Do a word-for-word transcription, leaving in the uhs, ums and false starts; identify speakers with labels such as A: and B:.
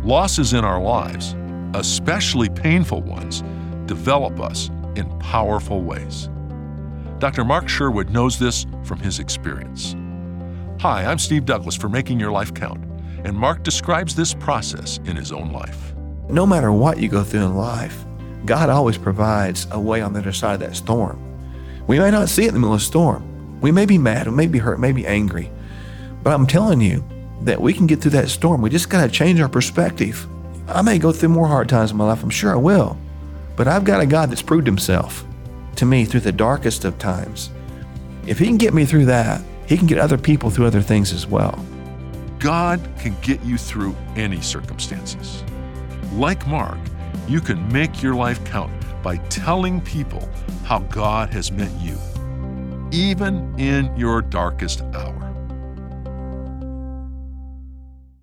A: Losses in our lives, especially painful ones, develop us in powerful ways. Doctor Mark Sherwood knows this from his experience. Hi, I'm Steve Douglas for Making Your Life Count, and Mark describes this process in his own life.
B: No matter what you go through in life, God always provides a way on the other side of that storm. We may not see it in the middle of the storm. We may be mad, we may be hurt, may be angry, but I'm telling you that we can get through that storm. We just got to change our perspective. I may go through more hard times in my life, I'm sure I will, but I've got a God that's proved himself to me through the darkest of times. If he can get me through that, he can get other people through other things as well.
A: God can get you through any circumstances. Like Mark, you can make your life count by telling people how God has met you, even in your darkest hour.